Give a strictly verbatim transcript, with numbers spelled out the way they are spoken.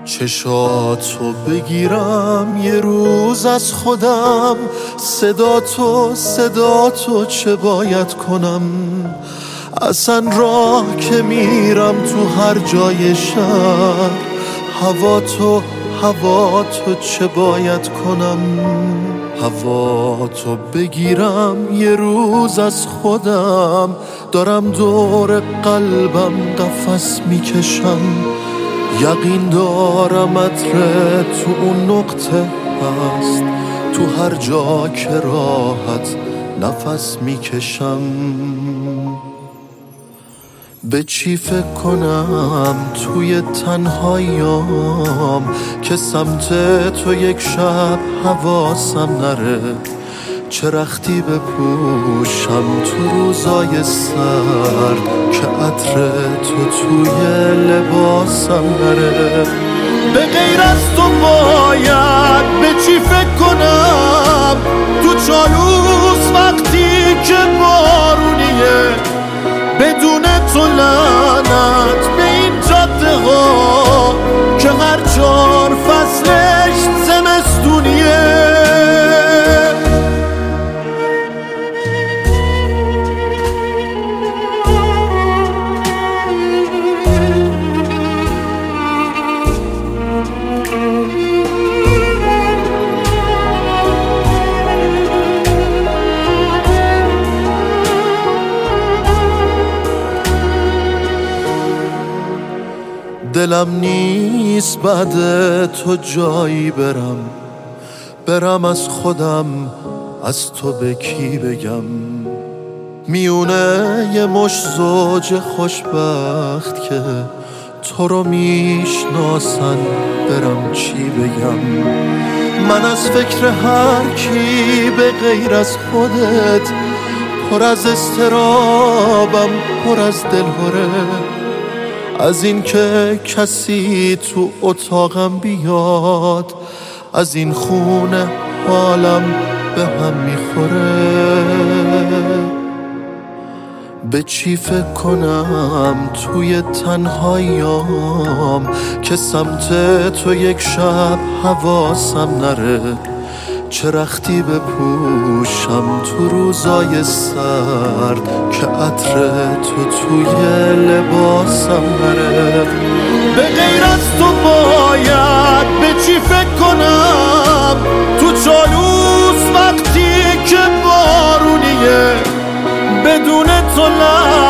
چشاتو بگیرم یه روز از خودم، صدا تو صدا تو چه باید کنم؟ اصلا راه که میرم تو هر جای شهر، هوا تو هوا تو چه باید کنم؟ هوا تو بگیرم یه روز از خودم، دارم دور قلبم قفس میکشم، یقین دارم عطر تو اون نقطه هست، تو هر جا که راحت نفس میکشم. به چی فکر کنم توی تنهاییام که سمت تو یک شب حواسم نره؟ چه رختی بپوشم تو روزای سرد که عطر تو توی لباسم نره؟ به غیر از تو باید به چی فکر کنم تو چالوس وقتی که بارونیه؟ بدون تو لعنت به این جاده ها که هر چهار فصلش زمستونیه. دلم نیست بعد تو جایی برم، برم از خودم از تو به کی بگم؟ میونه یه مش زوج خوشبخت که تو رو میشناسن برم چی بگم؟ من از فکر هر کی به غیر از خودت پر از اضطرابم، پر از دلهره از این که کسی تو اتاقم بیاد، از این خونه حالم به هم میخوره. به چی فکر کنم توی تنهاییام که سمت تو یک شب حواسم نره؟ چه رختی بپوشم تو روزای سرد که عطر تو توی لباسم نره؟ به غیر از تو باید به چی فکر کنم تو چالوس وقتی که بارونیه؟ بدون تو